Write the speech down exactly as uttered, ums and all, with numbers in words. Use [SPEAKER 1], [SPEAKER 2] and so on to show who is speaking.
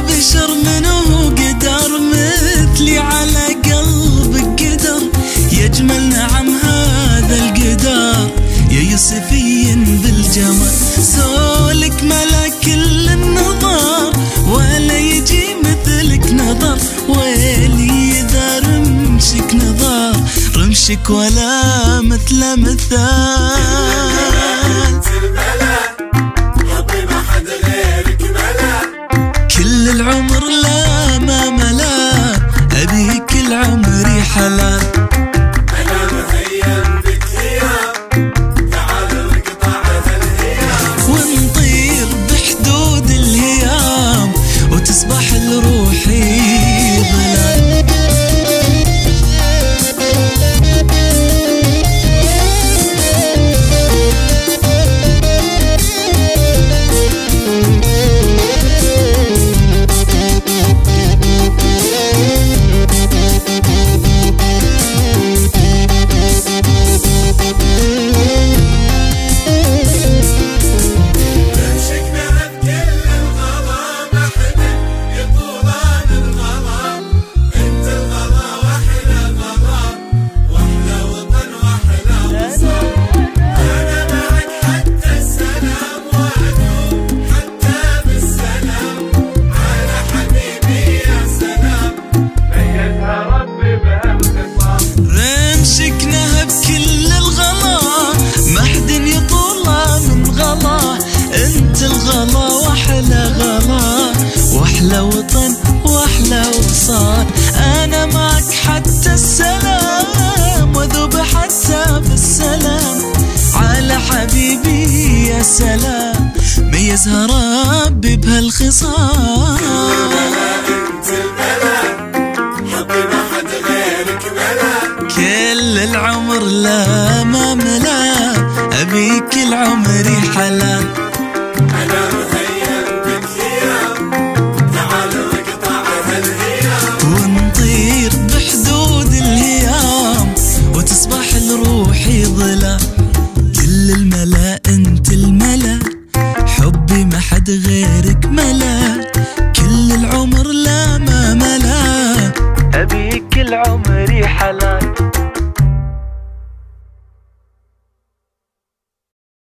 [SPEAKER 1] بشر منه قدر مثلي على قلبك قدر، يجمل نعم هذا القدر يا يوسفي بالجمال. سولك ملا كل النظر ولا يجي مثلك نظر، ويلي إذا رمشك نظر رمشك ولا مثل مثال.
[SPEAKER 2] حبي ما حد غيرك ملا،
[SPEAKER 1] كل العمر لا ما ملا، أبيك العمري حلال.
[SPEAKER 2] أنا مهيم بك هيام، تعال نقطع هالهيام،
[SPEAKER 1] ونطير بحدود الهيام وتصبح لروحي ظلال. واحلى وطن واحلى وصال، انا معك حتى السلام، وذوب حتى بالسلام على حبيبي يا سلام. ميزها ربي بهالخصال.
[SPEAKER 2] انت الملا، حبي ما حد غيرك ملا،
[SPEAKER 1] كل العمر لا ما ملا، ابيك العمري حلال.
[SPEAKER 2] أنا مهيم بك هيام، تعال نقطع هالهيام،
[SPEAKER 1] ونطير بحدود الهيام وتصبح لروحي ظلال. كل الملا انت الملا، حبي ما حد غيرك ملا، كل العمر لا ما ملا، أبيك العمري حلال.